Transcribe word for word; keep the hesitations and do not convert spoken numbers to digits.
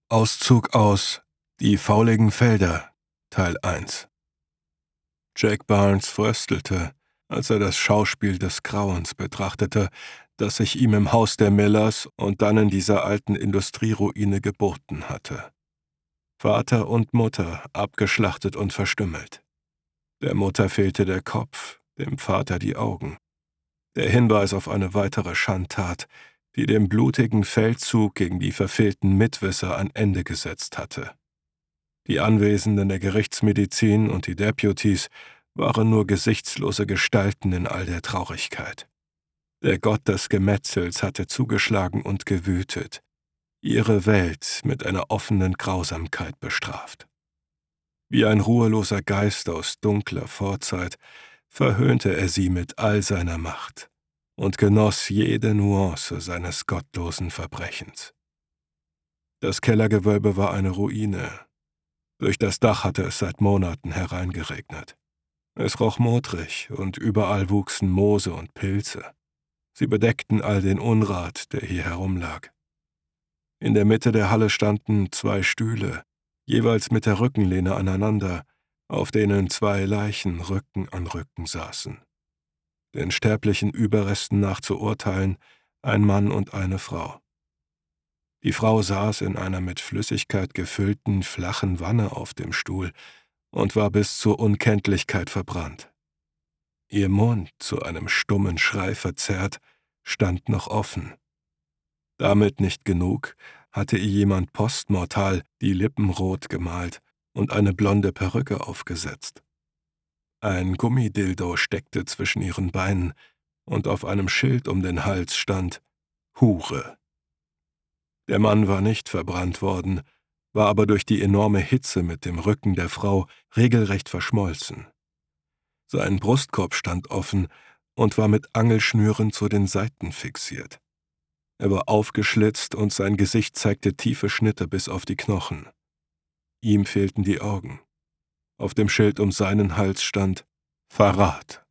Auszug aus Die fauligen Felder, Teil eins. Jack Barnes fröstelte, als er das Schauspiel des Grauens betrachtete, das sich ihm im Haus der Millers und dann in dieser alten Industrieruine geboten hatte. Vater und Mutter abgeschlachtet und verstümmelt. Der Mutter fehlte der Kopf, dem Vater die Augen. Der Hinweis auf eine weitere Schandtat, die dem blutigen Feldzug gegen die verfehlten Mitwisser ein Ende gesetzt hatte. Die Anwesenden der Gerichtsmedizin und die Deputies waren nur gesichtslose Gestalten in all der Traurigkeit. Der Gott des Gemetzels hatte zugeschlagen und gewütet, ihre Welt mit einer offenen Grausamkeit bestraft. Wie ein ruheloser Geist aus dunkler Vorzeit verhöhnte er sie mit all seiner Macht und genoss jede Nuance seines gottlosen Verbrechens. Das Kellergewölbe war eine Ruine. Durch das Dach hatte es seit Monaten hereingeregnet. Es roch modrig und überall wuchsen Moose und Pilze. Sie bedeckten all den Unrat, der hier herumlag. In der Mitte der Halle standen zwei Stühle, jeweils mit der Rückenlehne aneinander, auf denen zwei Leichen Rücken an Rücken saßen. Den sterblichen Überresten nach zu urteilen, ein Mann und eine Frau. Die Frau saß in einer mit Flüssigkeit gefüllten, flachen Wanne auf dem Stuhl und war bis zur Unkenntlichkeit verbrannt. Ihr Mund, zu einem stummen Schrei verzerrt, stand noch offen. Damit nicht genug, hatte ihr jemand postmortal die Lippen rot gemalt und eine blonde Perücke aufgesetzt. Ein Gummidildo steckte zwischen ihren Beinen und auf einem Schild um den Hals stand »Hure«. Der Mann war nicht verbrannt worden, war aber durch die enorme Hitze mit dem Rücken der Frau regelrecht verschmolzen. Sein Brustkorb stand offen und war mit Angelschnüren zu den Seiten fixiert. Er war aufgeschlitzt und sein Gesicht zeigte tiefe Schnitte bis auf die Knochen. Ihm fehlten die Augen. Auf dem Schild um seinen Hals stand »Verrat«.